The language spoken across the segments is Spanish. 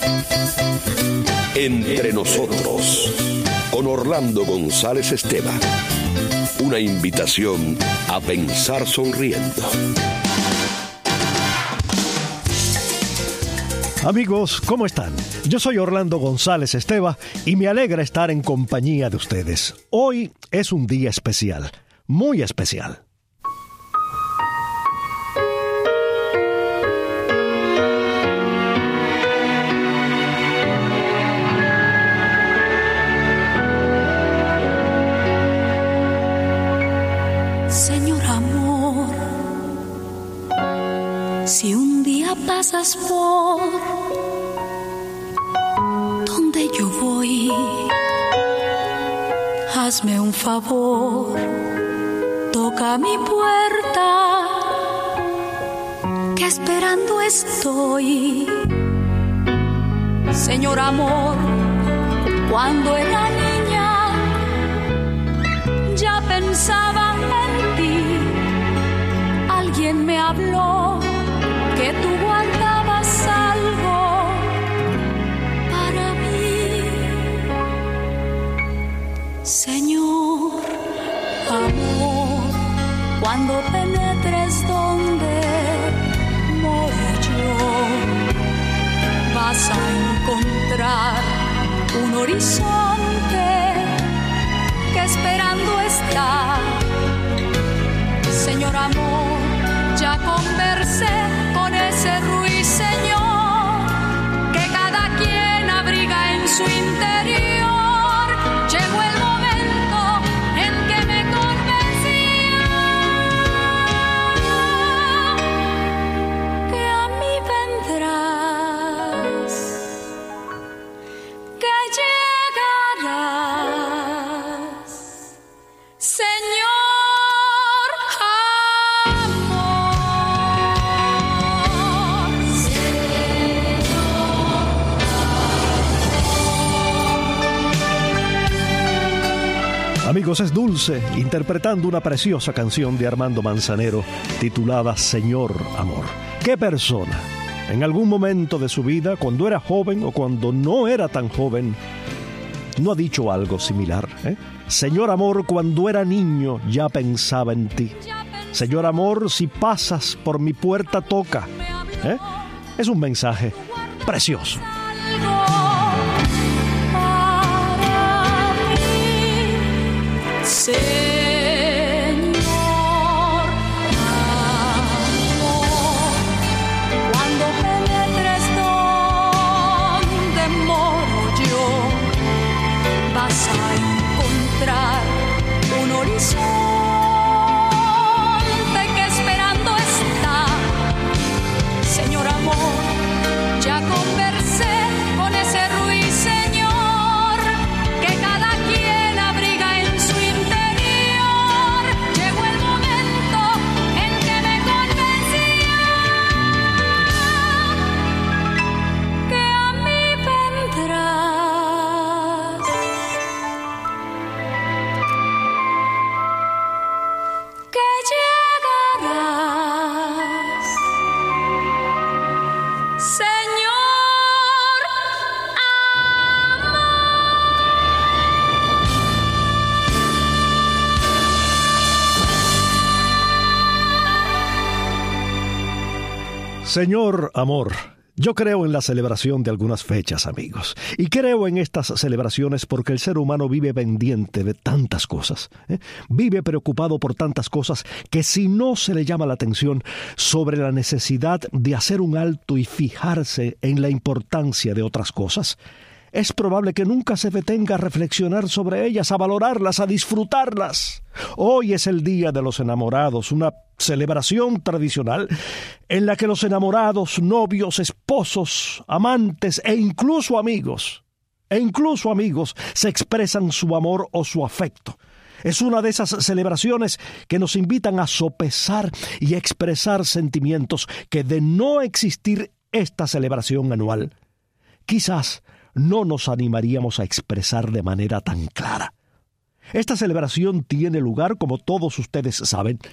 Entre nosotros, con Orlando González Esteban. Una invitación a pensar sonriendo. Amigos, ¿cómo están? Yo soy Orlando González Esteban y me alegra estar en compañía de ustedes. Hoy es un día especial, muy especial. Señor amor, si un día pasas por donde yo voy, hazme un favor, toca mi puerta, que esperando estoy. Señor amor, cuando era niña ya pensaba en ti. Alguien me habló que tú guardabas algo para mí. Señor amor, cuando penetres donde moro yo, vas a encontrar un horizonte que esperando está. Señor amor, ya conversé con ese ruiseñor que cada quien abriga en su interior. Llegó el momento en que me convencía que a mí vendrás, que llegarás, Señor. Amigos, es Dulce interpretando una preciosa canción de Armando Manzanero titulada Señor Amor. ¿Qué persona en algún momento de su vida, cuando era joven o cuando no era tan joven, no ha dicho algo similar? Señor Amor, cuando era niño ya pensaba en ti. Señor Amor, si pasas por mi puerta toca. Es un mensaje precioso. Señor amor, cuando penetres donde moro yo, vas a encontrar un horizonte que esperando está. Señor amor, ya conversé con ese ruiseñor que cada quien abriga en su interior. Llegó el momento en que me convencía que a mí vendrás, que llegarás, Señor Señor Amor. Yo creo en la celebración de algunas fechas, amigos, y creo en estas celebraciones porque el ser humano vive pendiente de tantas cosas, vive preocupado por tantas cosas que si no se le llama la atención sobre la necesidad de hacer un alto y fijarse en la importancia de otras cosas, es probable que nunca se detenga a reflexionar sobre ellas, a valorarlas, a disfrutarlas. Hoy es el Día de los Enamorados, una celebración tradicional en la que los enamorados, novios, esposos, amantes e incluso amigos se expresan su amor o su afecto. Es una de esas celebraciones que nos invitan a sopesar y expresar sentimientos que, de no existir esta celebración anual, quizás no nos animaríamos a expresar de manera tan clara. Esta celebración tiene lugar, como todos ustedes saben,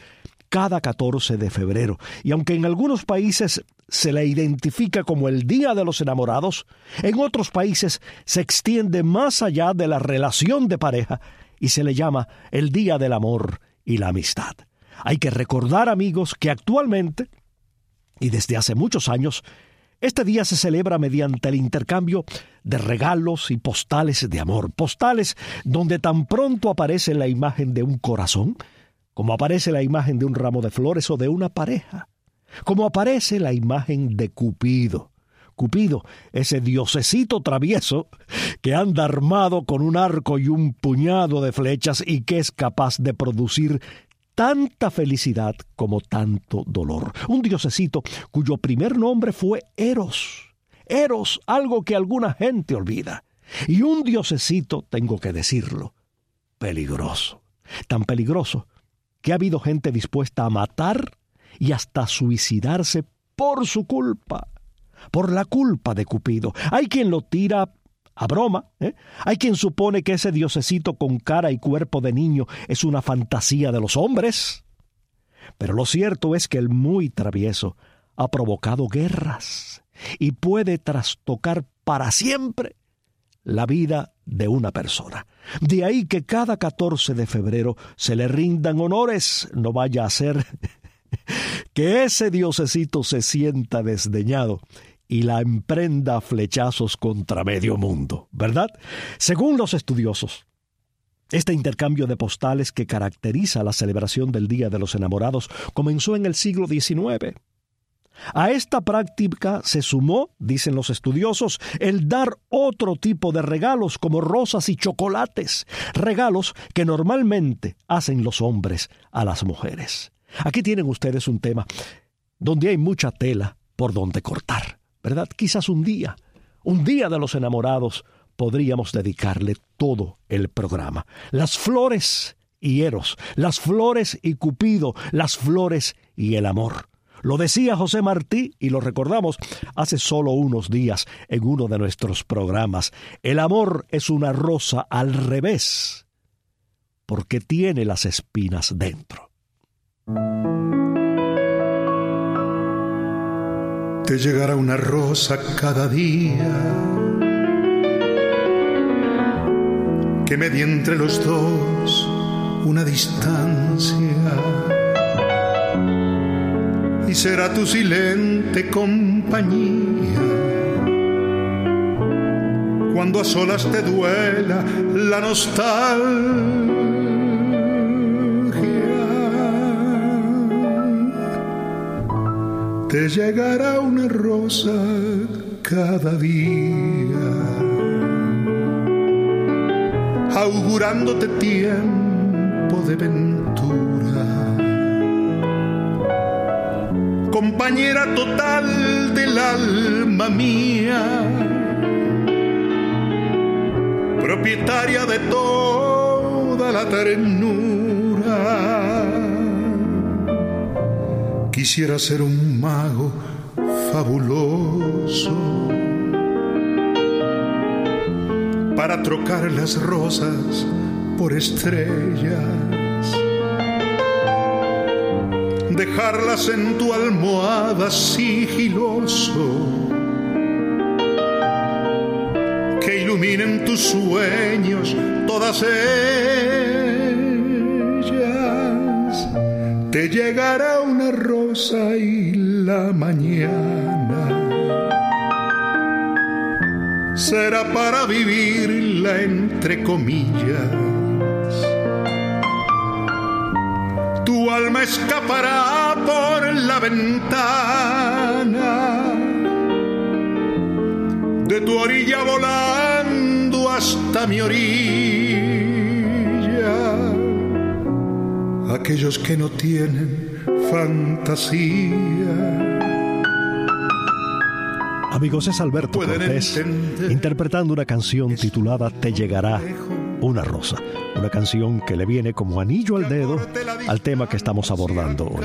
cada 14 de febrero. Y aunque en algunos países se le identifica como el Día de los Enamorados, en otros países se extiende más allá de la relación de pareja y se le llama el Día del Amor y la Amistad. Hay que recordar, amigos, que actualmente, y desde hace muchos años, este día se celebra mediante el intercambio de regalos y postales de amor. Postales donde tan pronto aparece la imagen de un corazón, como aparece la imagen de un ramo de flores o de una pareja, como aparece la imagen de Cupido. Cupido, ese diosecito travieso que anda armado con un arco y un puñado de flechas y que es capaz de producir tanta felicidad como tanto dolor. Un diosecito cuyo primer nombre fue Eros. Eros, algo que alguna gente olvida. Y un diosecito, tengo que decirlo, peligroso. Tan peligroso que ha habido gente dispuesta a matar y hasta suicidarse por su culpa, por la culpa de Cupido. Hay quien lo tira a broma, Hay quien supone que ese diosecito con cara y cuerpo de niño es una fantasía de los hombres. Pero lo cierto es que el muy travieso ha provocado guerras y puede trastocar para siempre la vida de una persona. De ahí que cada 14 de febrero se le rindan honores. No vaya a ser que ese diosecito se sienta desdeñado y la emprenda a flechazos contra medio mundo, ¿verdad? Según los estudiosos, este intercambio de postales que caracteriza la celebración del Día de los Enamorados comenzó en el siglo XIX. A esta práctica se sumó, dicen los estudiosos, el dar otro tipo de regalos como rosas y chocolates, regalos que normalmente hacen los hombres a las mujeres. Aquí tienen ustedes un tema donde hay mucha tela por donde cortar, ¿verdad? Quizás un día de los enamorados, podríamos dedicarle todo el programa. Las flores y Eros, las flores y Cupido, las flores y el amor. Lo decía José Martí, y lo recordamos hace solo unos días en uno de nuestros programas. El amor es una rosa al revés, porque tiene las espinas dentro. Te llegará una rosa cada día que medie entre los dos una distancia y será tu silente compañía cuando a solas te duela la nostalgia. Te llegará una rosa cada día, augurándote tiempo de ventura, compañera total del alma mía, propietaria de toda la ternura. Quisiera ser un mago fabuloso para trocar las rosas por estrellas, dejarlas en tu almohada sigiloso, que iluminen tus sueños todas ellas. Te llegará una rosa y la mañana será para vivirla entre comillas. Tu alma escapará por la ventana de tu orilla volando hasta mi orilla. Aquellos que no tienen fantasía. Amigos, es Alberto Cortés interpretando una canción titulada Te llegará una rosa, una canción que le viene como anillo al dedo al tema que estamos abordando hoy.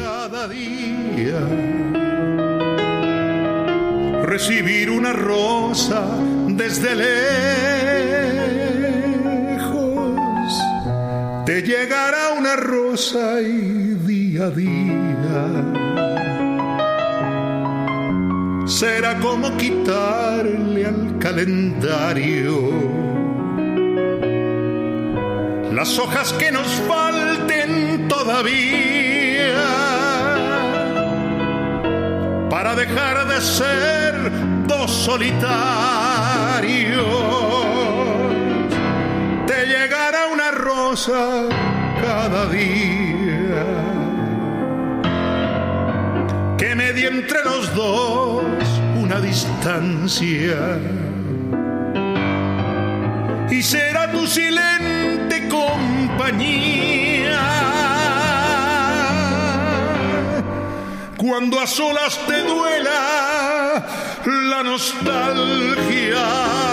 Recibir una rosa desde lejos te llegará una rosa y día a día será como quitarle al calendario las hojas que nos falten todavía para dejar de ser dos solitarios. Te llegará una rosa cada día que medie entre los dos una distancia y será tu silente compañía cuando a solas te duela la nostalgia.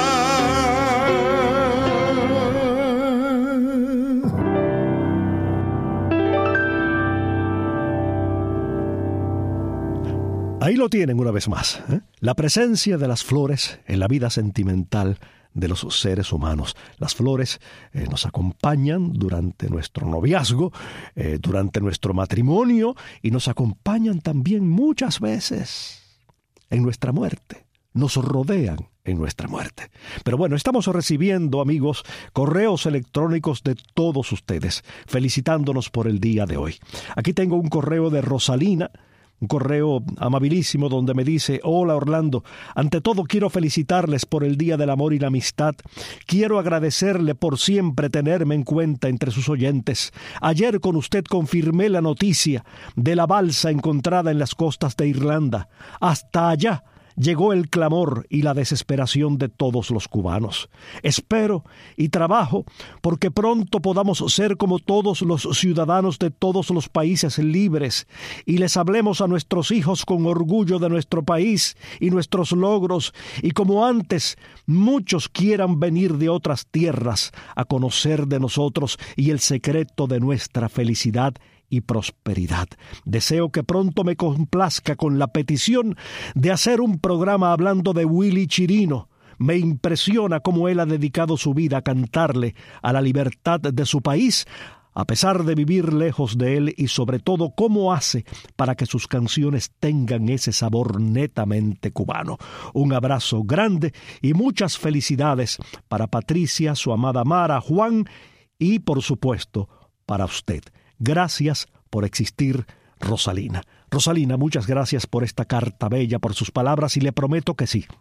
Ahí lo tienen una vez más, ¿eh? La presencia de las flores en la vida sentimental de los seres humanos. Las flores nos acompañan durante nuestro noviazgo, durante nuestro matrimonio, y nos acompañan también muchas veces en nuestra muerte. Nos rodean en nuestra muerte. Pero bueno, estamos recibiendo, amigos, correos electrónicos de todos ustedes, felicitándonos por el día de hoy. Aquí tengo un correo de Rosalina, un correo amabilísimo donde me dice: hola Orlando, ante todo quiero felicitarles por el Día del Amor y la Amistad. Quiero agradecerle por siempre tenerme en cuenta entre sus oyentes. Ayer con usted confirmé la noticia de la balsa encontrada en las costas de Irlanda. Hasta allá llegó el clamor y la desesperación de todos los cubanos. Espero y trabajo porque pronto podamos ser como todos los ciudadanos de todos los países libres y les hablemos a nuestros hijos con orgullo de nuestro país y nuestros logros, y como antes muchos quieran venir de otras tierras a conocer de nosotros y el secreto de nuestra felicidad y prosperidad. Deseo que pronto me complazca con la petición de hacer un programa hablando de Willy Chirino. Me impresiona cómo él ha dedicado su vida a cantarle a la libertad de su país, a pesar de vivir lejos de él, y sobre todo cómo hace para que sus canciones tengan ese sabor netamente cubano. Un abrazo grande y muchas felicidades para Patricia, su amada Mara, Juan y, por supuesto, para usted. Gracias por existir, Rosalina. Rosalina, muchas gracias por esta carta bella, por sus palabras, y le prometo que sí,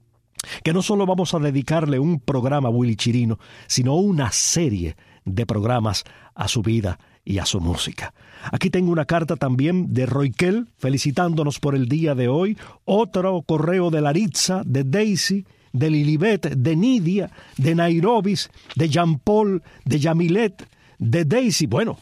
que no solo vamos a dedicarle un programa a Willy Chirino, sino una serie de programas a su vida y a su música. Aquí tengo una carta también de Roikel felicitándonos por el día de hoy, otro correo de Laritza, de Daisy, de Lilibet, de Nidia, de Nairobi, de Jean Paul, de Yamilet, de Daisy. Bueno,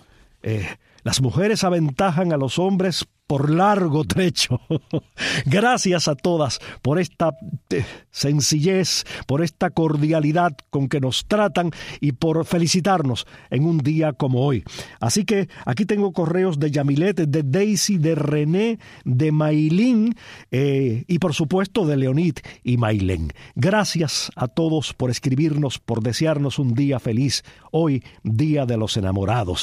las mujeres aventajan a los hombres por largo trecho. Gracias a todas por esta sencillez, por esta cordialidad con que nos tratan y por felicitarnos en un día como hoy. Así que aquí tengo correos de Yamilet, de Daisy, de René, de Maylin y por supuesto de Leonid y Maylén. Gracias a todos por escribirnos, por desearnos un día feliz, hoy Día de los Enamorados.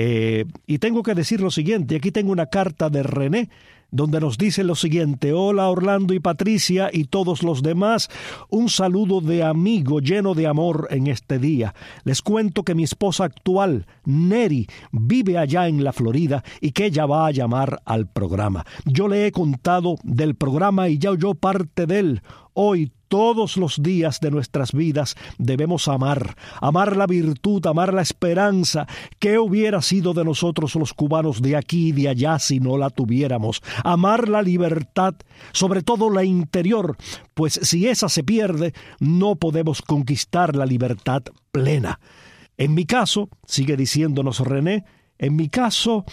Y tengo que decir lo siguiente, aquí tengo una carta de René, donde nos dice lo siguiente: hola Orlando y Patricia y todos los demás, un saludo de amigo lleno de amor en este día. Les cuento que mi esposa actual, Neri, vive allá en la Florida y que ella va a llamar al programa. Yo le he contado del programa y ya oyó parte de él. Hoy, todos los días de nuestras vidas debemos amar la virtud, amar la esperanza. ¿Qué hubiera sido de nosotros los cubanos de aquí y de allá si no la tuviéramos? Amar la libertad, sobre todo la interior, pues si esa se pierde, no podemos conquistar la libertad plena. En mi caso, sigue diciéndonos René, en mi caso,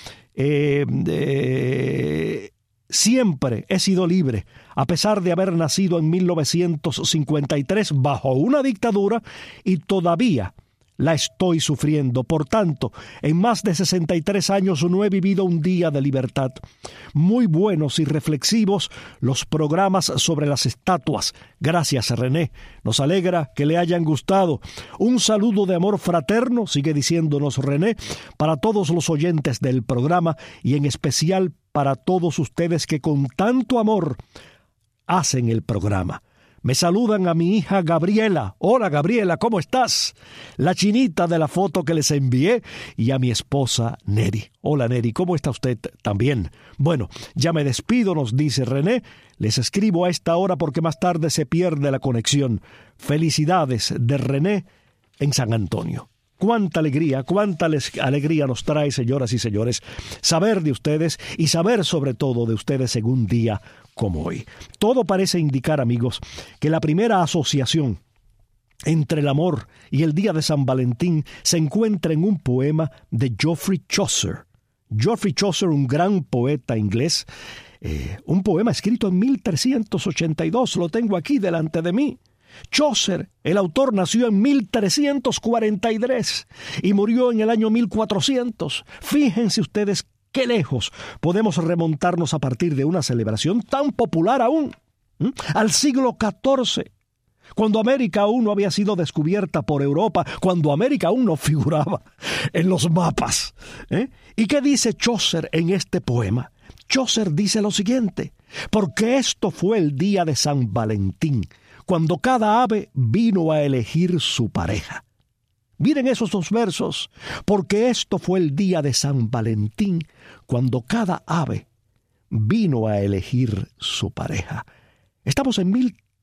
siempre he sido libre, a pesar de haber nacido en 1953 bajo una dictadura, y todavía la estoy sufriendo. Por tanto, en más de 63 años no he vivido un día de libertad. Muy buenos y reflexivos los programas sobre las estatuas. Gracias, René. Nos alegra que le hayan gustado. Un saludo de amor fraterno, sigue diciéndonos René, para todos los oyentes del programa y en especial para todos ustedes que con tanto amor hacen el programa. Me saludan a mi hija Gabriela. Hola Gabriela, ¿cómo estás? La chinita de la foto que les envié y a mi esposa Neri. Hola Neri, ¿cómo está usted también? Bueno, ya me despido, nos dice René. Les escribo a esta hora porque más tarde se pierde la conexión. Felicidades de René en San Antonio. Cuánta alegría nos trae, señoras y señores, saber de ustedes y saber sobre todo de ustedes en un día como hoy. Todo parece indicar, amigos, que la primera asociación entre el amor y el día de San Valentín se encuentra en un poema de Geoffrey Chaucer. Geoffrey Chaucer, un gran poeta inglés, un poema escrito en 1382, lo tengo aquí delante de mí. Chaucer, el autor, nació en 1343 y murió en el año 1400. Fíjense ustedes qué lejos podemos remontarnos a partir de una celebración tan popular aún, al siglo XIV, cuando América aún no había sido descubierta por Europa, cuando América aún no figuraba en los mapas. ¿Y qué dice Chaucer en este poema? Chaucer dice lo siguiente: porque esto fue el día de San Valentín, cuando cada ave vino a elegir su pareja. Miren esos dos versos. Porque esto fue el día de San Valentín, cuando cada ave vino a elegir su pareja. Estamos en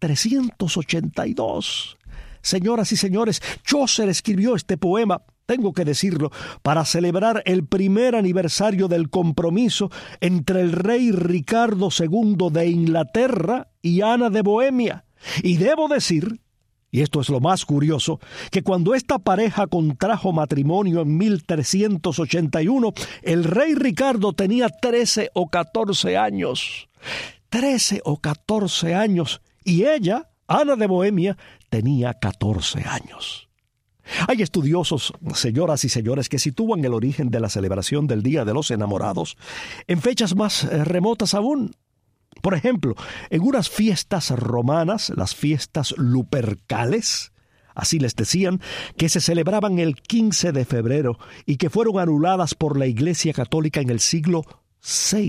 1382. Señoras y señores, Chaucer escribió este poema, tengo que decirlo, para celebrar el primer aniversario del compromiso entre el rey Ricardo II de Inglaterra y Ana de Bohemia. Y debo decir, y esto es lo más curioso, que cuando esta pareja contrajo matrimonio en 1381, el rey Ricardo tenía 13 o 14 años. 13 o 14 años. Y ella, Ana de Bohemia, tenía 14 años. Hay estudiosos, señoras y señores, que sitúan el origen de la celebración del Día de los Enamorados en fechas más remotas aún. Por ejemplo, en unas fiestas romanas, las fiestas lupercales, así les decían, que se celebraban el 15 de febrero y que fueron anuladas por la Iglesia Católica en el siglo VI.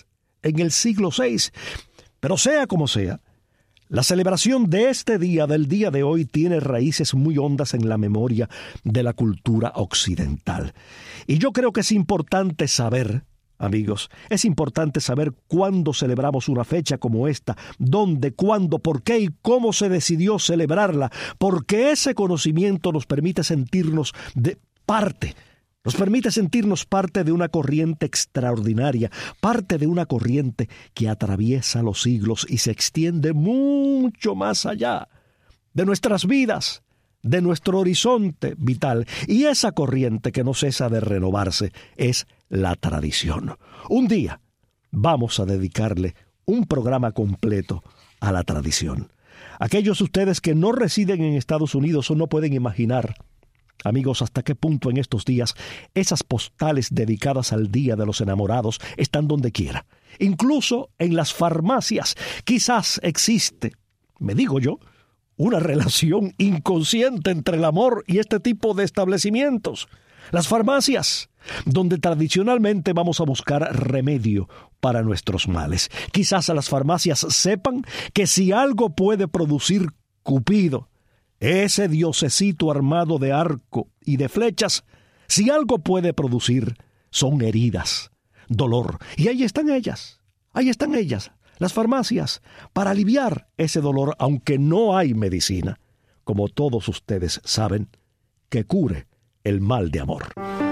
Pero sea como sea, la celebración de este día, del día de hoy, tiene raíces muy hondas en la memoria de la cultura occidental. Y yo creo que es importante saber, amigos, es importante saber cuándo celebramos una fecha como esta, dónde, cuándo, por qué y cómo se decidió celebrarla, porque ese conocimiento nos permite sentirnos parte de una corriente extraordinaria, parte de una corriente que atraviesa los siglos y se extiende mucho más allá de nuestras vidas, de nuestro horizonte vital. Y esa corriente que no cesa de renovarse es la tradición. Un día vamos a dedicarle un programa completo a la tradición. Aquellos de ustedes que no residen en Estados Unidos o no pueden imaginar, amigos, hasta qué punto en estos días esas postales dedicadas al Día de los Enamorados están donde quiera. Incluso en las farmacias quizás existe, me digo yo, una relación inconsciente entre el amor y este tipo de establecimientos. Las farmacias, donde tradicionalmente vamos a buscar remedio para nuestros males. Quizás las farmacias sepan que si algo puede producir Cupido, ese diosecito armado de arco y de flechas, si algo puede producir, son heridas, dolor. Y ahí están ellas, las farmacias, para aliviar ese dolor, aunque no hay medicina, como todos ustedes saben, que cure el mal de amor.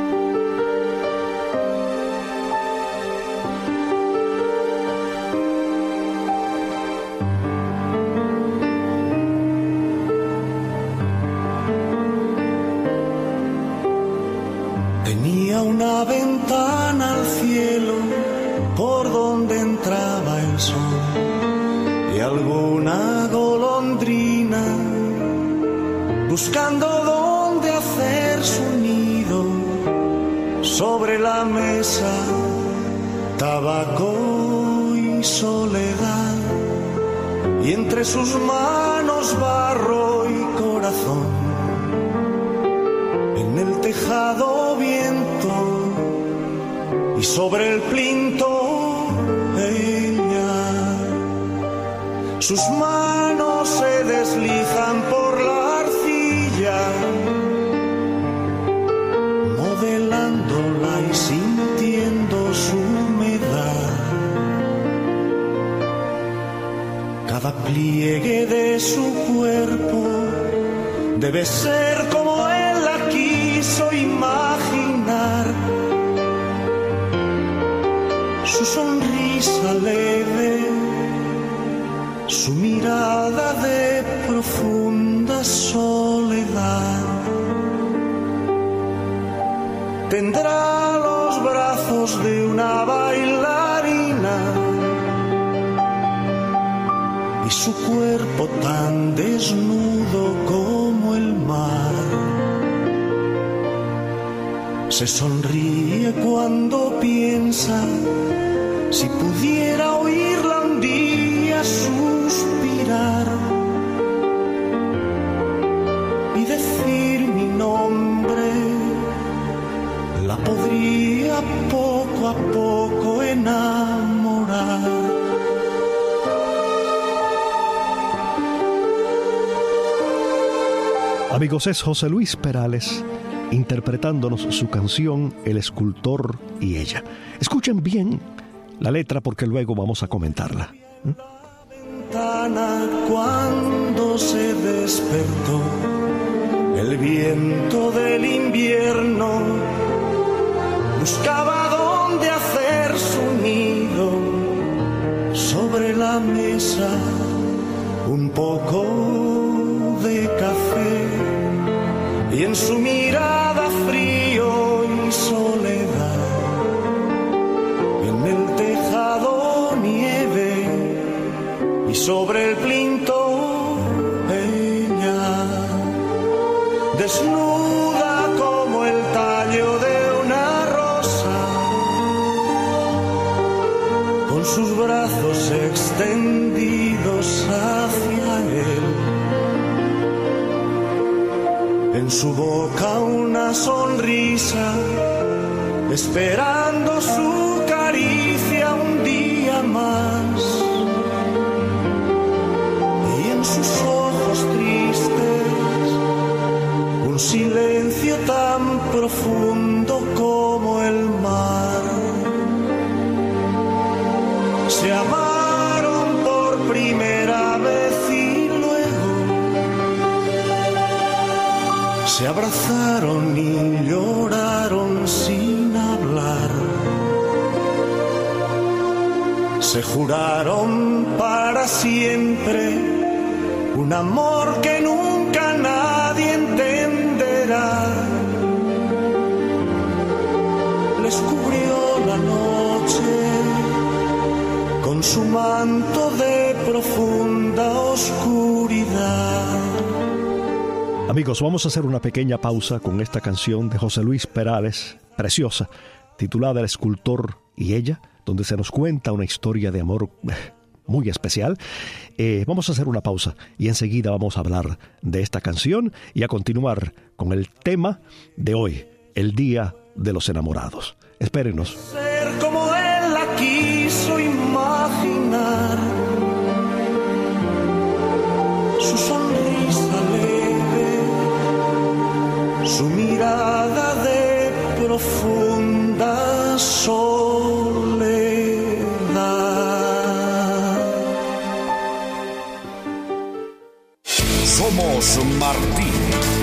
Tenía una ventana al cielo por donde entraba el sol y alguna golondrina buscando dónde hacer hacer su nido sobre la mesa, tabaco y soledad, y entre sus manos barro y corazón. En el tejado viento y sobre el plinto ella. Sus manos se deslizan por la arcilla, modelándola y sintiendo su humedad. Cada pliegue de su cuerpo debe ser como él la quiso imaginar. Su sonrisa leve, su mirada de profunda soledad. Tendrá los brazos de una bailarina y su cuerpo tan desnudo como el mar. Se sonríe cuando piensa, si pudiera oírla un día suspirar y decir mi nombre, la podría poco a poco enamorar. Amigos, es José Luis Perales interpretándonos su canción El escultor y ella. Escuchen bien la letra porque luego vamos a comentarla. Cuando se despertó, el viento del invierno buscaba dónde hacer su nido. Sobre la mesa un poco de café y en su mirada frío y soledad. En el tejado nieve y sobre el plinto ella, desnuda como el tallo de una rosa, con sus brazos extendidos hacia él. En su boca una sonrisa, esperando su caricia un día más. Y en sus ojos tristes, un silencio tan profundo como el mar. Se amaron por primera vez y luego se abrazaron y lloraron sin hablar. Se juraron para siempre un amor que nunca nadie entenderá. Les cubrió la noche con su manto de profunda oscuridad. Amigos, vamos a hacer una pequeña pausa con esta canción de José Luis Perales, preciosa, titulada El escultor y ella, donde se nos cuenta una historia de amor muy especial. Vamos a hacer una pausa y enseguida vamos a hablar de esta canción y a continuar con el tema de hoy, el Día de los Enamorados. Espérenos. Ser como él la quiso imaginar, su sonrisa leve, su mirada de profunda soledad. Somos Martín.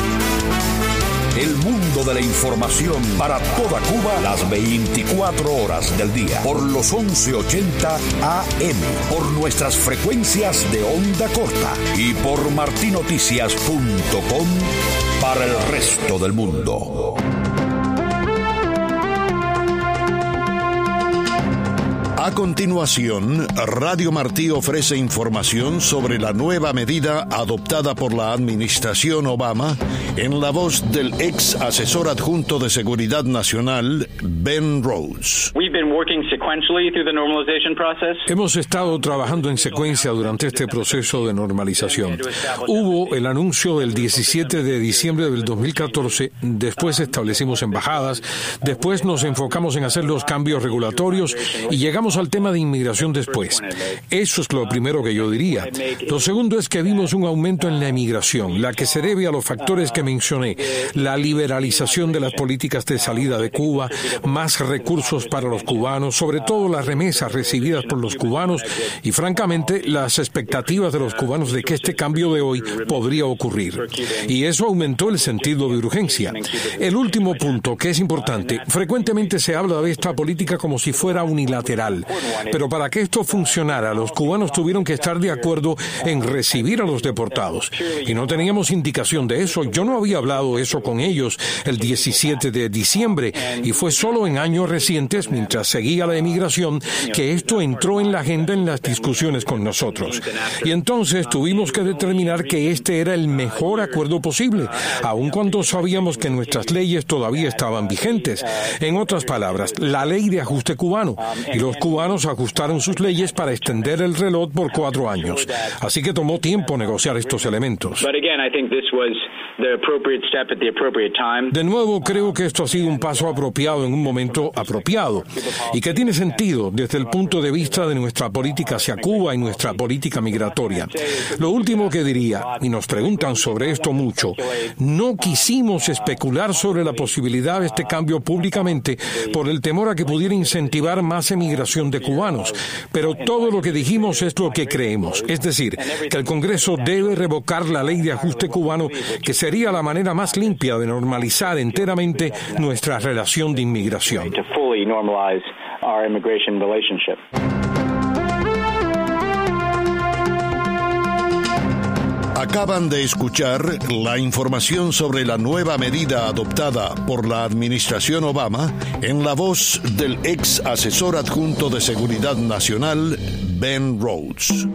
El mundo de la información para toda Cuba las 24 horas del día. Por los 1180 AM. Por nuestras frecuencias de onda corta. Y por martinoticias.com para el resto del mundo. A continuación, Radio Martí ofrece información sobre la nueva medida adoptada por la administración Obama en la voz del ex asesor adjunto de Seguridad Nacional, Ben Rhodes. Hemos estado trabajando en secuencia durante este proceso de normalización. Hubo el anuncio del 17 de diciembre del 2014, después establecimos embajadas, después nos enfocamos en hacer los cambios regulatorios y llegamos al tema de inmigración después. Eso es lo primero que yo diría. Lo segundo es que vimos un aumento en la emigración, la que se debe a los factores que mencioné, la liberalización de las políticas de salida de Cuba, más recursos para los cubanos, sobre todo las remesas recibidas por los cubanos y, francamente, las expectativas de los cubanos de que este cambio de hoy podría ocurrir. Y eso aumentó el sentido de urgencia. El último punto, que es importante, frecuentemente se habla de esta política como si fuera unilateral, pero para que esto funcionara, los cubanos tuvieron que estar de acuerdo en recibir a los deportados. Y no teníamos indicación de eso. Yo no había hablado eso con ellos el 17 de diciembre, y fue solo en años recientes, mientras seguía la emigración, que esto entró en la agenda en las discusiones con nosotros. Y entonces tuvimos que determinar que este era el mejor acuerdo posible, aun cuando sabíamos que nuestras leyes todavía estaban vigentes. En otras palabras, la ley de ajuste cubano, y los cubanos ajustaron sus leyes para extender el reloj por 4 años. Así que tomó tiempo negociar estos elementos. De nuevo, creo que esto ha sido un paso apropiado en un momento apropiado, y que tiene sentido desde el punto de vista de nuestra política hacia Cuba y nuestra política migratoria. Lo último que diría, y nos preguntan sobre esto mucho, no quisimos especular sobre la posibilidad de este cambio públicamente por el temor a que pudiera incentivar más emigración de cubanos, pero todo lo que dijimos es lo que creemos, es decir, que el Congreso debe revocar la ley de ajuste cubano, que sería la manera más limpia de normalizar enteramente nuestra relación de inmigración. Acaban de escuchar la información sobre la nueva medida adoptada por la administración Obama en la voz del ex asesor adjunto de Seguridad Nacional, Ben Rhodes.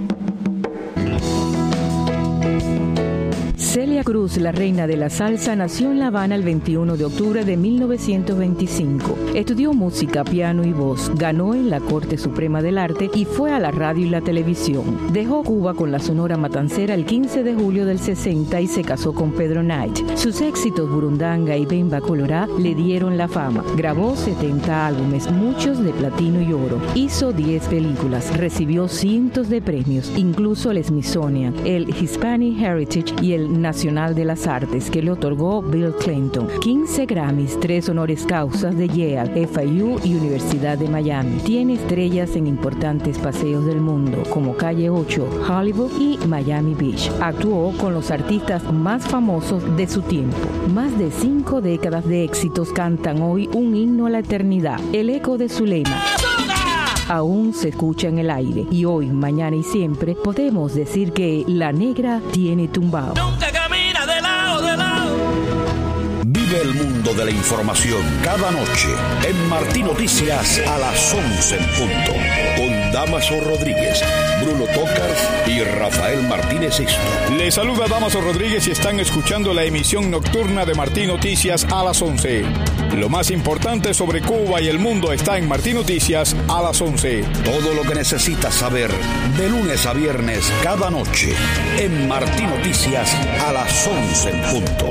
Celia Cruz, la reina de la salsa, nació en La Habana el 21 de octubre de 1925. Estudió música, piano y voz, ganó en la Corte Suprema del Arte y fue a la radio y la televisión. Dejó Cuba con la Sonora Matancera el 15 de julio del 60 y se casó con Pedro Knight. Sus éxitos Burundanga y Bemba Colorá le dieron la fama. Grabó 70 álbumes, muchos de platino y oro. Hizo 10 películas, recibió cientos de premios, incluso el Smithsonian, el Hispanic Heritage y el Nacional de las Artes, que le otorgó Bill Clinton, 15 Grammys, 3 honoris causas de Yale, FIU y Universidad de Miami. Tiene estrellas en importantes paseos del mundo, como Calle 8, Hollywood y Miami Beach. Actuó con los artistas más famosos de su tiempo. Más de 5 décadas de éxitos cantan hoy un himno a la eternidad. El eco de su lema aún se escucha en el aire, y hoy, mañana y siempre podemos decir que la negra tiene tumbao. Nunca camina de lado, de lado. Vive el mundo de la información cada noche en Martí Noticias a las 11 en punto, con Damaso Rodríguez, Bruno Tócar y Rafael Martínez Sixto. Les saluda Damaso Rodríguez y están escuchando la emisión nocturna de Martí Noticias a las 11. Lo más importante sobre Cuba y el mundo está en Martí Noticias a las 11. Todo lo que necesitas saber de lunes a viernes cada noche en Martí Noticias a las 11 en punto.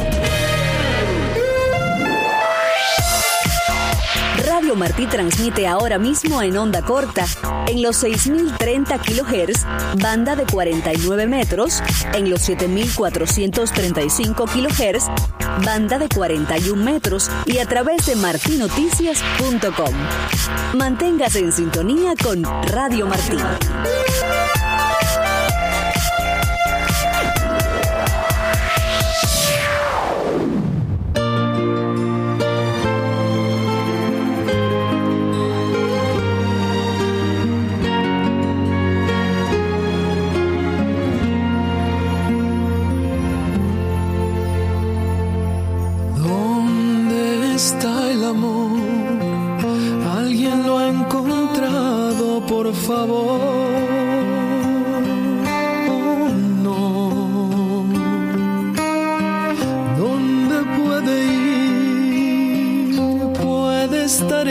Radio Martí transmite ahora mismo en onda corta, en los 6.030 kHz, banda de 49 metros, en los 7.435 kHz, banda de 41 metros y a través de martinoticias.com. Manténgase en sintonía con Radio Martí.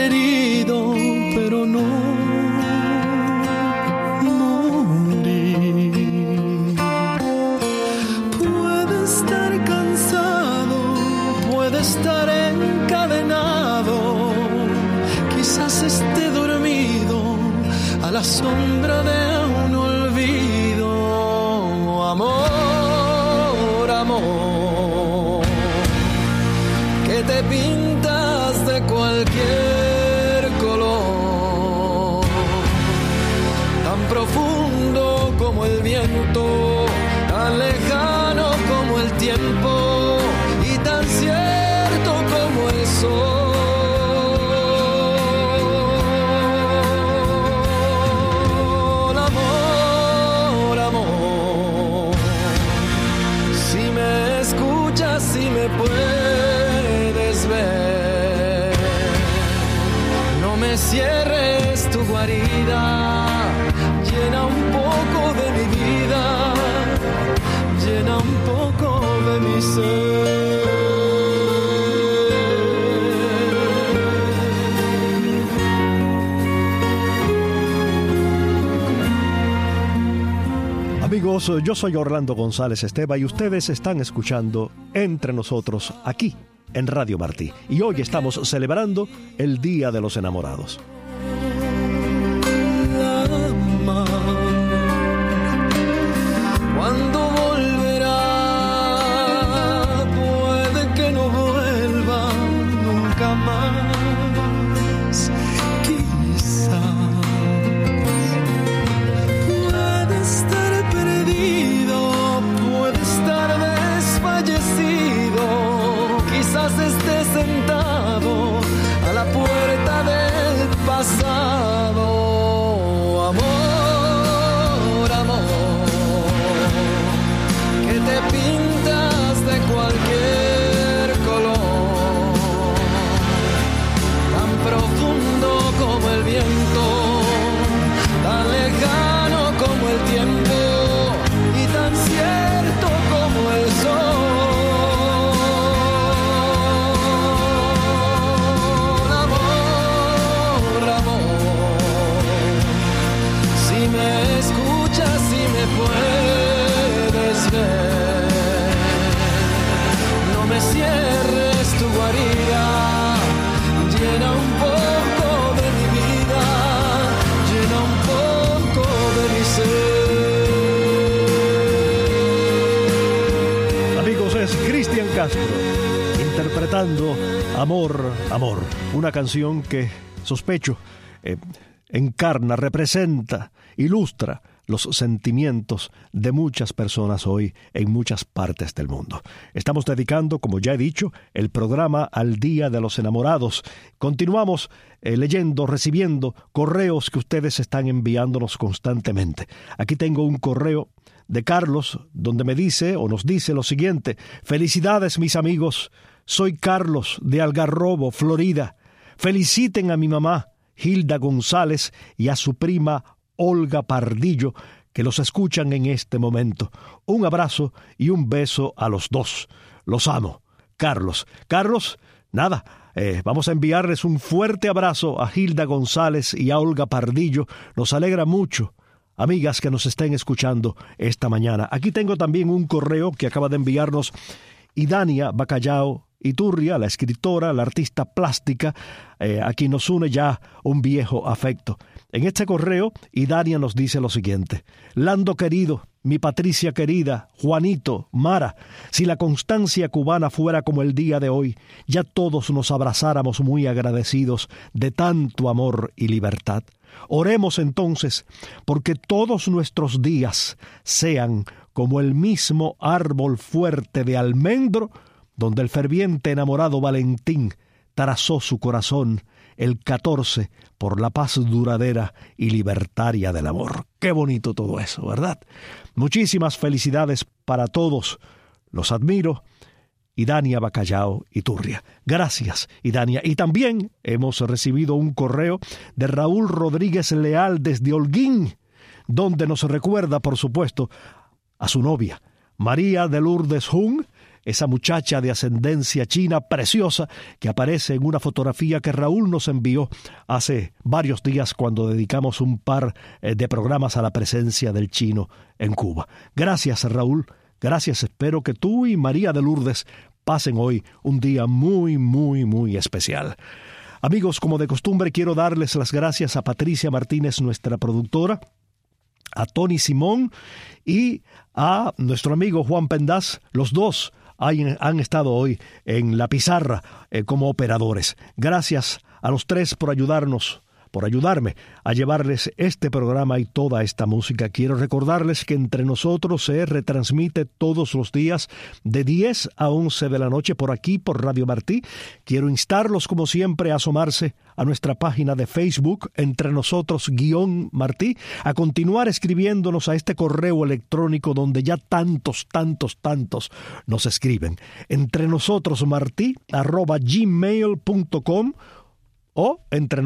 herido, pero no morí. Puede estar cansado, puede estar encadenado, quizás esté dormido a la sombra de un olvido. Amor, amor, que te pintas de cualquier color, tan profundo como el viento, tan lejano como el tiempo y tan cierto como el sol. Amor, amor, si me escuchas, si me puedes ver, no me cierres tu guarida, llena un poco de mi vida, llena un poco de mi ser. Amigos, yo soy Orlando González Esteva y ustedes están escuchando Entre Nosotros aquí en Radio Martí. Y hoy estamos celebrando el Día de los Enamorados. Cuando volverá, puede que no vuelva nunca más. Quizás puede estar perdido, puede estar desfallecido, quizás esté sentado a la puerta del pasado. Amor, amor, que te pintas de cualquier color, tan profundo como el viento, tan lejano como el tiempo y tan cierto como el sol. Amor, amor, si me escuchas, si me puedes ver, no me cierres tu guarida, llena un poco de mi vida, llena un poco de mi ser. Amigos, es Cristian Castro interpretando Amor, Amor, una canción que sospecho encarna, representa, ilustra los sentimientos de muchas personas hoy en muchas partes del mundo. Estamos dedicando, como ya he dicho, el programa al Día de los Enamorados. Continuamos leyendo, recibiendo correos que ustedes están enviándonos constantemente. Aquí tengo un correo de Carlos, donde me dice o nos dice lo siguiente: felicidades, mis amigos, soy Carlos de Algarrobo, Florida. Feliciten a mi mamá, Hilda González, y a su prima Olga Pardillo, que los escuchan en este momento. Un abrazo y un beso a los dos. Los amo. Carlos. Carlos, nada, vamos a enviarles un fuerte abrazo a Hilda González y a Olga Pardillo. Nos alegra mucho, amigas que nos estén escuchando esta mañana. Aquí tengo también un correo que acaba de enviarnos Idania Bacallao Iturria, la escritora, la artista plástica, a quien nos une ya un viejo afecto. En este correo, Idania nos dice lo siguiente: Lando querido, mi Patricia querida, Juanito, Mara, si la constancia cubana fuera como el día de hoy, ya todos nos abrazáramos muy agradecidos de tanto amor y libertad. Oremos entonces porque todos nuestros días sean como el mismo árbol fuerte de almendro donde el ferviente enamorado Valentín trazó su corazón el 14 por la paz duradera y libertaria del amor. Qué bonito todo eso, ¿verdad? Muchísimas felicidades para todos. Los admiro. Idania Bacallao Iturria. Gracias, Idania. Y también hemos recibido un correo de Raúl Rodríguez Leal desde Holguín, donde nos recuerda, por supuesto, a su novia, María de Lourdes Jung, esa muchacha de ascendencia china preciosa que aparece en una fotografía que Raúl nos envió hace varios días cuando dedicamos un par de programas a la presencia del chino en Cuba. Gracias, Raúl. Gracias. Espero que tú y María de Lourdes pasen hoy un día muy, muy, muy especial. Amigos, como de costumbre, quiero darles las gracias a Patricia Martínez, nuestra productora, a Tony Simón y a nuestro amigo Juan Pendaz. Los dos han estado hoy en la pizarra como operadores. Gracias a los tres por ayudarme a llevarles este programa y toda esta música. Quiero recordarles que Entre Nosotros se retransmite todos los días de 10 a 11 de la noche por aquí, por Radio Martí. Quiero instarlos, como siempre, a asomarse a nuestra página de Facebook, Entre Nosotros-Martí, a continuar escribiéndonos a este correo electrónico donde ya tantos nos escriben. entrenosotros@gmail.com o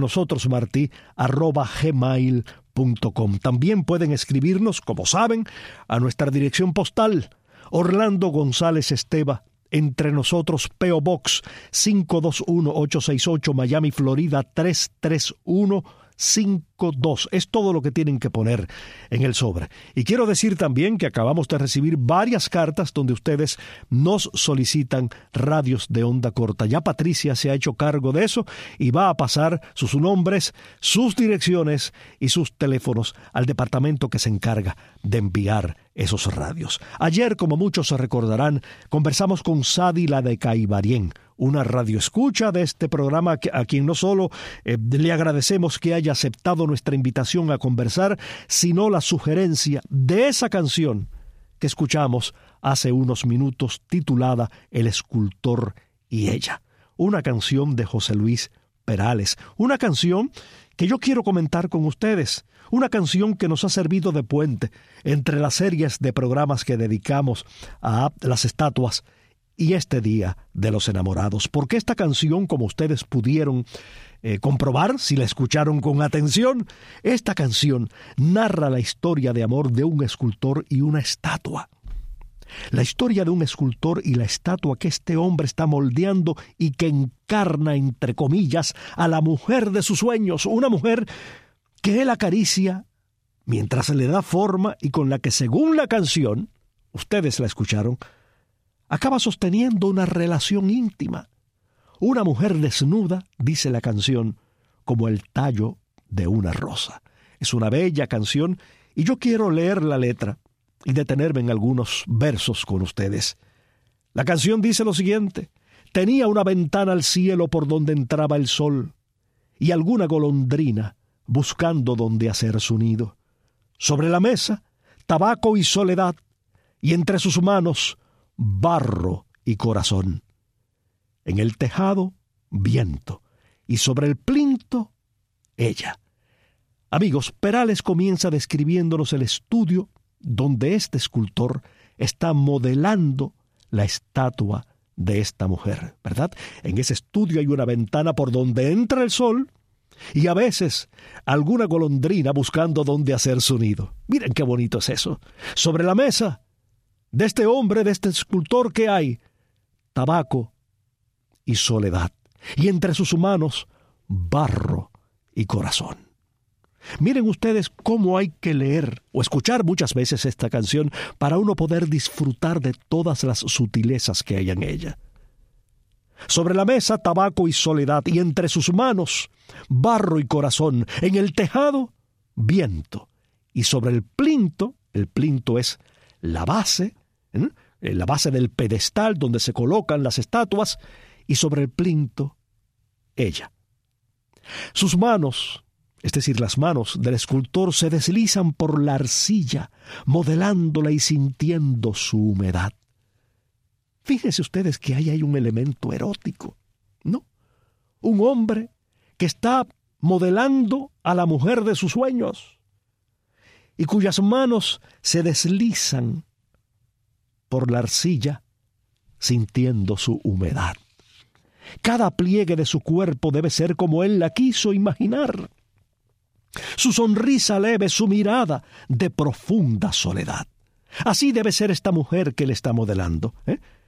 entrenosotros@gmail.com. También pueden escribirnos, como saben, a nuestra dirección postal, Orlando González Esteva, Entre Nosotros, P.O. Box 521868, Miami, Florida 33152. Es todo lo que tienen que poner en el sobre. Y quiero decir también que acabamos de recibir varias cartas donde ustedes nos solicitan radios de onda corta. Ya Patricia se ha hecho cargo de eso y va a pasar sus nombres, sus direcciones y sus teléfonos al departamento que se encarga de enviar esos radios. Ayer, como muchos se recordarán, conversamos con Sadi la de Caibarien, una radioescucha de este programa a quien no solo le agradecemos que haya aceptado nuestra invitación a conversar, sino la sugerencia de esa canción que escuchamos hace unos minutos titulada El escultor y ella, una canción de José Luis Perales, una canción que yo quiero comentar con ustedes, una canción que nos ha servido de puente entre las series de programas que dedicamos a las estatuas y este Día de los Enamorados, porque esta canción, como ustedes pudieron comprobar si la escucharon con atención, esta canción narra la historia de amor de un escultor y una estatua. La historia de un escultor y la estatua que este hombre está moldeando y que encarna, entre comillas, a la mujer de sus sueños, una mujer que él acaricia mientras le da forma y con la que, según la canción, ustedes la escucharon, acaba sosteniendo una relación íntima. Una mujer desnuda, dice la canción, como el tallo de una rosa. Es una bella canción y yo quiero leer la letra y detenerme en algunos versos con ustedes. La canción dice lo siguiente: tenía una ventana al cielo por donde entraba el sol y alguna golondrina buscando donde hacer su nido. Sobre la mesa, tabaco y soledad, y entre sus manos, barro y corazón. En el tejado, viento, y sobre el plinto, ella. Amigos, Perales comienza describiéndonos el estudio donde este escultor está modelando la estatua de esta mujer, ¿verdad? En ese estudio hay una ventana por donde entra el sol y a veces alguna golondrina buscando dónde hacer su nido. Miren qué bonito es eso. Sobre la mesa de este hombre, de este escultor, ¿qué hay? Tabaco y soledad. Y entre sus manos, barro y corazón. Miren ustedes cómo hay que leer o escuchar muchas veces esta canción para uno poder disfrutar de todas las sutilezas que hay en ella. Sobre la mesa, tabaco y soledad, y entre sus manos, barro y corazón. En el tejado, viento. Y sobre el plinto es la base del pedestal donde se colocan las estatuas, y sobre el plinto, ella. Sus manos, es decir, las manos del escultor, se deslizan por la arcilla, modelándola y sintiendo su humedad. Fíjense ustedes que ahí hay un elemento erótico, ¿no? Un hombre que está modelando a la mujer de sus sueños y cuyas manos se deslizan por la arcilla sintiendo su humedad. Cada pliegue de su cuerpo debe ser como él la quiso imaginar. Su sonrisa leve, su mirada de profunda soledad. Así debe ser esta mujer que le está modelando,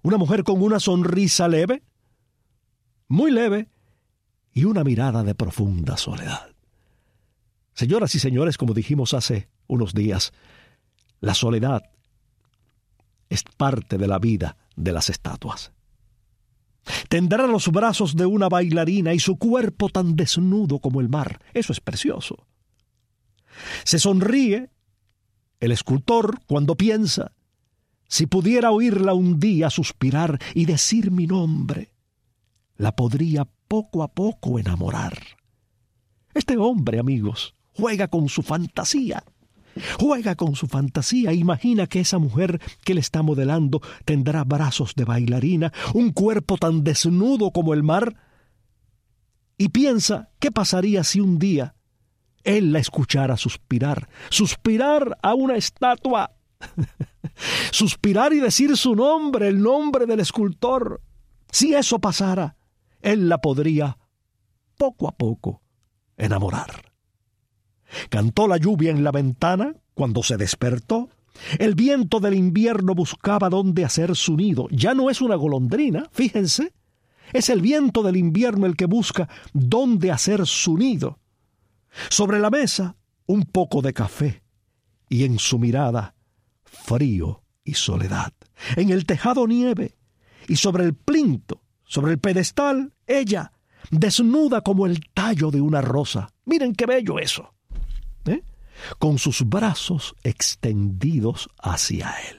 Una mujer con una sonrisa leve, muy leve, y una mirada de profunda soledad. Señoras y señores, como dijimos hace unos días, la soledad es parte de la vida de las estatuas. Tendrá los brazos de una bailarina y su cuerpo tan desnudo como el mar. Eso es precioso. Se sonríe el escultor cuando piensa: si pudiera oírla un día suspirar y decir mi nombre, la podría poco a poco enamorar. Este hombre, amigos, juega con su fantasía. Juega con su fantasía, imagina que esa mujer que le está modelando tendrá brazos de bailarina, un cuerpo tan desnudo como el mar, y piensa qué pasaría si un día él la escuchara suspirar a una estatua, suspirar y decir su nombre, el nombre del escultor. Si eso pasara, él la podría poco a poco enamorar. Cantó la lluvia en la ventana cuando se despertó. El viento del invierno buscaba dónde hacer su nido. Ya no es una golondrina, fíjense. Es el viento del invierno el que busca dónde hacer su nido. Sobre la mesa, un poco de café. Y en su mirada, frío y soledad. En el tejado, nieve. Y sobre el plinto, sobre el pedestal, ella, desnuda como el tallo de una rosa. Miren qué bello eso. Con sus brazos extendidos hacia él.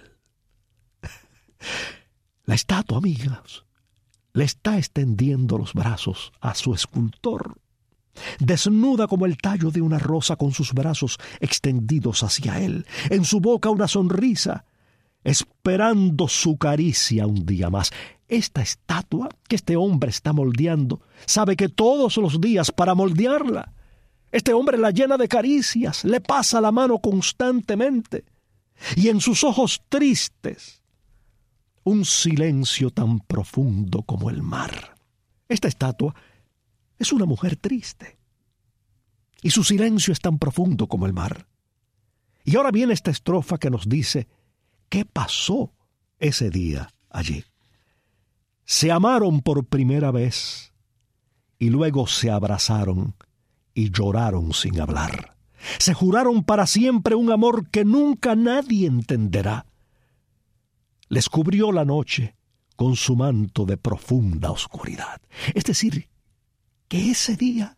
La estatua, amigos, le está extendiendo los brazos a su escultor, desnuda como el tallo de una rosa, con sus brazos extendidos hacia él, en su boca una sonrisa, esperando su caricia un día más. Esta estatua que este hombre está moldeando sabe que todos los días, para moldearla, este hombre la llena de caricias, le pasa la mano constantemente, y en sus ojos tristes, un silencio tan profundo como el mar. Esta estatua es una mujer triste, y su silencio es tan profundo como el mar. Y ahora viene esta estrofa que nos dice qué pasó ese día allí. Se amaron por primera vez, y luego se abrazaron, y lloraron sin hablar. Se juraron para siempre un amor que nunca nadie entenderá. Les cubrió la noche con su manto de profunda oscuridad. Es decir, que ese día,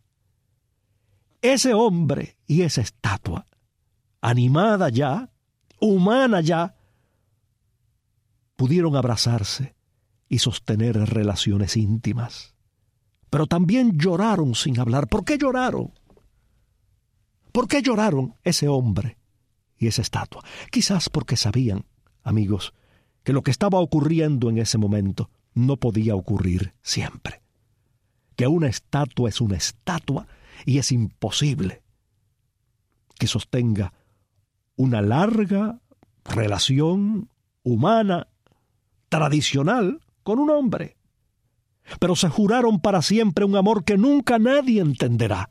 ese hombre y esa estatua, animada ya, humana ya, pudieron abrazarse y sostener relaciones íntimas. Pero también lloraron sin hablar. ¿Por qué lloraron? ¿Por qué lloraron ese hombre y esa estatua? Quizás porque sabían, amigos, que lo que estaba ocurriendo en ese momento no podía ocurrir siempre. Que una estatua es una estatua y es imposible que sostenga una larga relación humana, tradicional, con un hombre. Pero se juraron para siempre un amor que nunca nadie entenderá.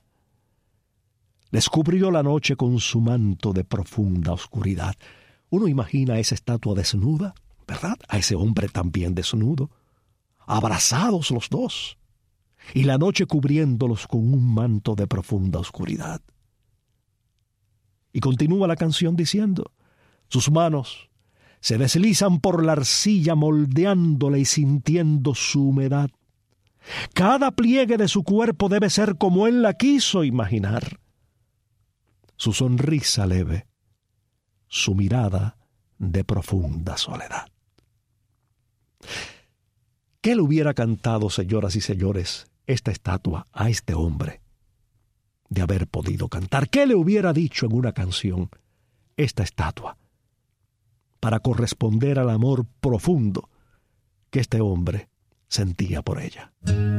Les cubrió la noche con su manto de profunda oscuridad. Uno imagina a esa estatua desnuda, ¿verdad? A ese hombre también desnudo, abrazados los dos, y la noche cubriéndolos con un manto de profunda oscuridad. Y continúa la canción diciendo: sus manos se deslizan por la arcilla moldeándola y sintiendo su humedad. Cada pliegue de su cuerpo debe ser como él la quiso imaginar. Su sonrisa leve, su mirada de profunda soledad. ¿Qué le hubiera cantado, señoras y señores, esta estatua a este hombre de haber podido cantar? ¿Qué le hubiera dicho en una canción esta estatua para corresponder al amor profundo que este hombre sentía por ella?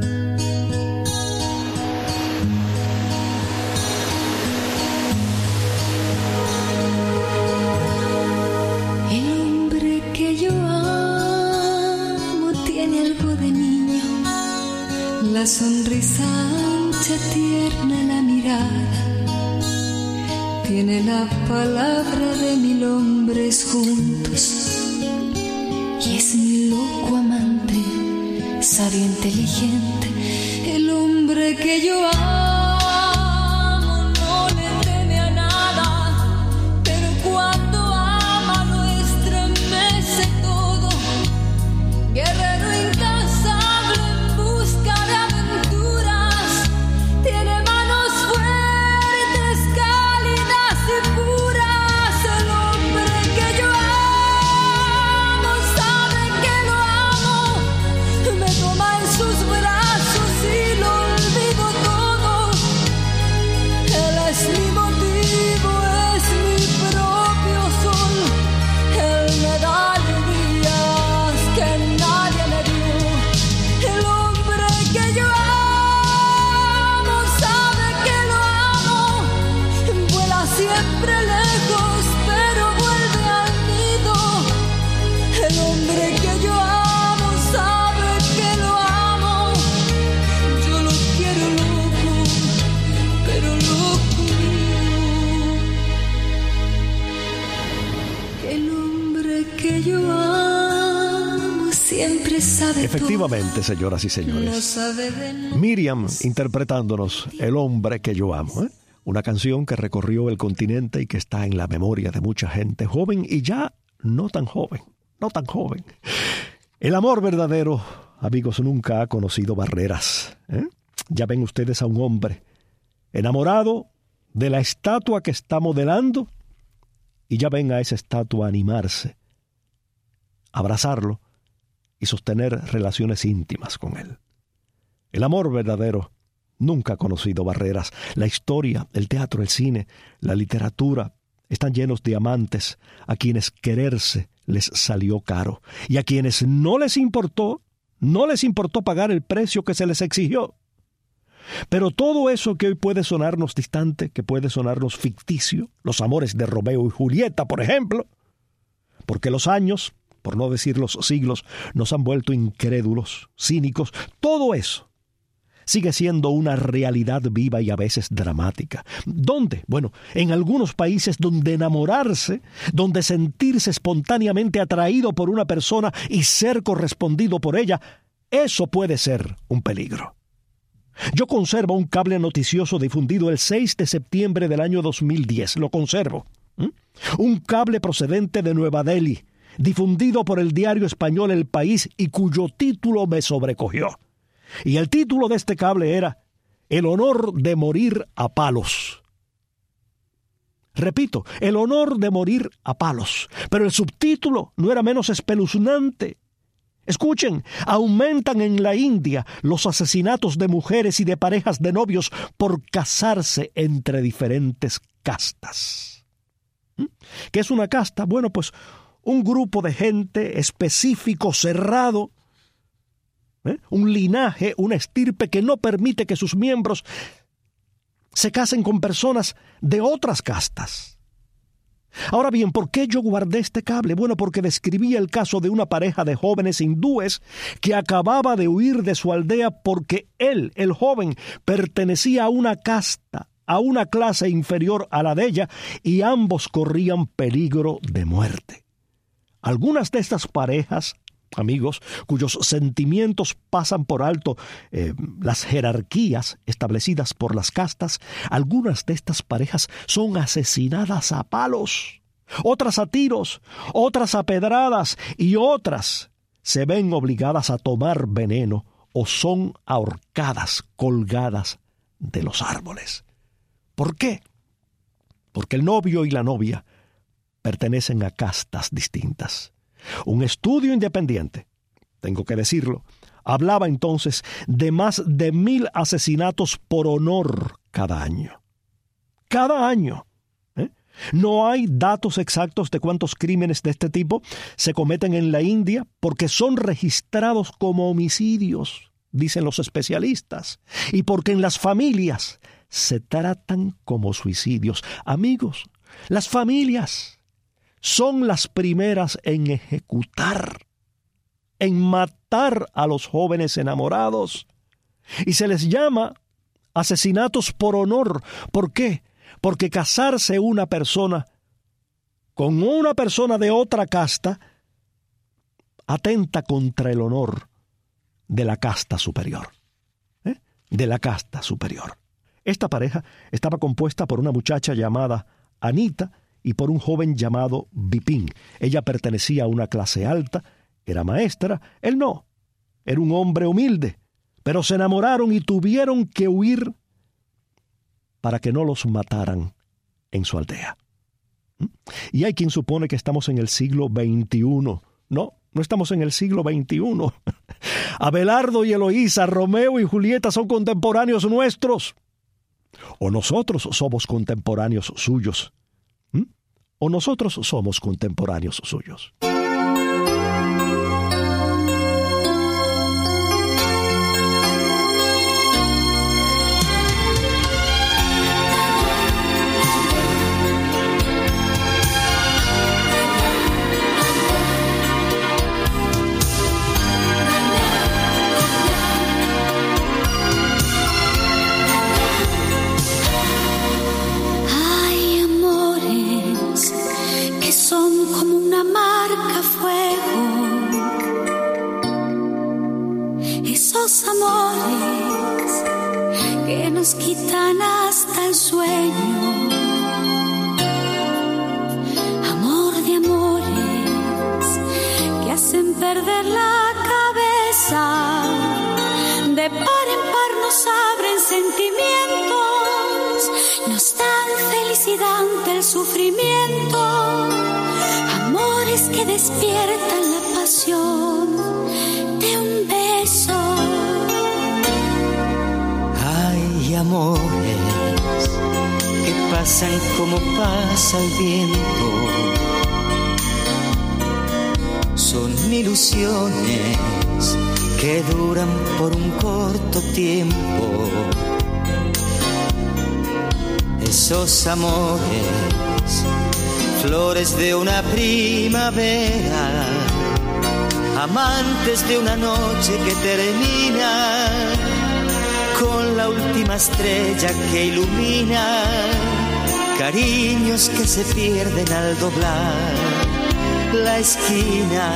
El hombre que yo amo tiene algo de niño, la sonrisa ancha, tierna, la mirada, tiene la palabra de 1000 hombres juntos y es mi loco amado. sabio, inteligente, el hombre que yo amo no le teme a nada, pero cuando ama lo estremece todo. Guerrero incansable en busca de aventuras, tiene manos fuertes, cálidas y puras. El hombre que yo amo sabe que lo amo, me toma en sus brazos y lo olvido todo. Él es mi motivo, es mi propio sol. Él me da alegrías que nadie me dio. El hombre que yo amo sabe que lo amo. Vuela siempre lejos, pero vuelve al nido. El hombre que yo amo sabe que lo amo. Yo lo quiero loco, pero loco mío. El hombre que yo amo siempre sabe Efectivamente, todo. señoras y No señores. sabe de nada. Miriam interpretándonos El hombre que yo amo, ¿eh? Una canción que recorrió el continente y que está en la memoria de mucha gente joven y ya no tan joven, no tan joven. El amor verdadero, amigos, nunca ha conocido barreras, ¿eh? Ya ven ustedes a un hombre enamorado de la estatua que está modelando y ya ven a esa estatua animarse, abrazarlo y sostener relaciones íntimas con él. El amor verdadero nunca ha conocido barreras. La historia, el teatro, el cine, la literatura están llenos de amantes a quienes quererse les salió caro y a quienes no les importó pagar el precio que se les exigió. Pero todo eso que hoy puede sonarnos distante, que puede sonarnos ficticio, los amores de Romeo y Julieta, por ejemplo, porque los años, por no decir los siglos, nos han vuelto incrédulos, cínicos, todo eso sigue siendo una realidad viva y a veces dramática. ¿Dónde? Bueno, en algunos países donde enamorarse, donde sentirse espontáneamente atraído por una persona y ser correspondido por ella, eso puede ser un peligro. Yo conservo un cable noticioso difundido el 6 de septiembre del año 2010. Lo conservo. Un cable procedente de Nueva Delhi, difundido por el diario español El País y cuyo título me sobrecogió. Y el título de este cable era El honor de morir a palos. Repito, el honor de morir a palos. Pero el subtítulo no era menos espeluznante. Escuchen, aumentan en la India los asesinatos de mujeres y de parejas de novios por casarse entre diferentes castas. ¿Qué es una casta? Bueno, pues un grupo de gente específico, cerrado, un linaje, una estirpe que no permite que sus miembros se casen con personas de otras castas. Ahora bien, ¿por qué yo guardé este cable? Bueno, porque describía el caso de una pareja de jóvenes hindúes que acababa de huir de su aldea porque él, el joven, pertenecía a una casta, a una clase inferior a la de ella, y ambos corrían peligro de muerte. Algunas de estas parejas, amigos, cuyos sentimientos pasan por alto las jerarquías establecidas por las castas, algunas de estas parejas son asesinadas a palos, otras a tiros, otras a pedradas y otras se ven obligadas a tomar veneno o son ahorcadas, colgadas de los árboles. ¿Por qué? Porque el novio y la novia pertenecen a castas distintas. Un estudio independiente, tengo que decirlo, hablaba entonces de más de 1,000 asesinatos por honor cada año. Cada año. No hay datos exactos de cuántos crímenes de este tipo se cometen en la India porque son registrados como homicidios, dicen los especialistas, y porque en las familias se tratan como suicidios. Amigos, las familias son las primeras en ejecutar, en matar a los jóvenes enamorados. Y se les llama asesinatos por honor. ¿Por qué? Porque casarse una persona con una persona de otra casta atenta contra el honor de la casta superior. De la casta superior. Esta pareja estaba compuesta por una muchacha llamada Anita y por un joven llamado Bipín. Ella pertenecía a una clase alta, era maestra, él no, era un hombre humilde, pero se enamoraron y tuvieron que huir para que no los mataran en su aldea. Y hay quien supone que estamos en el siglo XXI. No estamos en el siglo XXI. Abelardo y Eloísa, Romeo y Julieta son contemporáneos nuestros. O nosotros somos contemporáneos suyos. O nosotros somos contemporáneos suyos. Esos amores que nos quitan hasta el sueño, amor de amores que hacen perder la cabeza, de par en par nos abren sentimientos, nos dan felicidad ante el sufrimiento, amores que despiertan la pasión de un beso. Hay amores que pasan como pasa el viento, son ilusiones que duran por un corto tiempo. Esos amores, flores de una primavera, amantes de una noche que termina con la última estrella que ilumina, cariños que se pierden al doblar la esquina.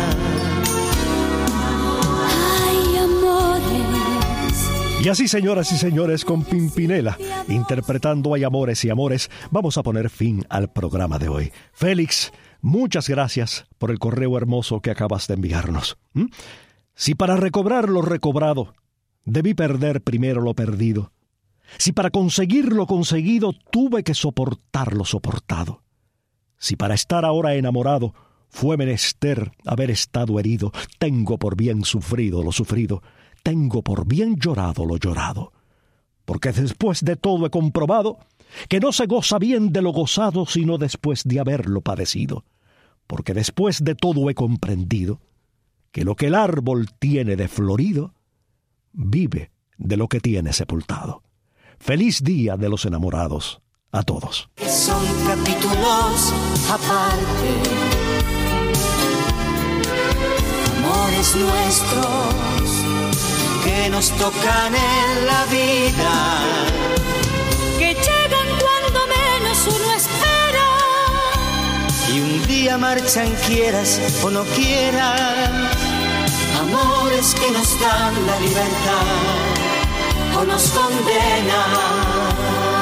Hay amores. Y así, señoras y señores, con Pimpinela interpretando Hay amores y amores, vamos a poner fin al programa de hoy. Félix, muchas gracias por el correo hermoso que acabas de enviarnos. Si para recobrar lo recobrado debí perder primero lo perdido, si para conseguir lo conseguido tuve que soportar lo soportado, si para estar ahora enamorado fue menester haber estado herido, tengo por bien sufrido lo sufrido, tengo por bien llorado lo llorado, porque después de todo he comprobado que no se goza bien de lo gozado sino después de haberlo padecido, porque después de todo he comprendido que lo que el árbol tiene de florido vive de lo que tiene sepultado. Feliz Día de los Enamorados a todos. Son capítulos aparte, amores nuestros que nos tocan en la vida, que llegan cuando menos uno espera, y un día marchan quieras o no quieras, amores que nos dan la libertad o nos condenan.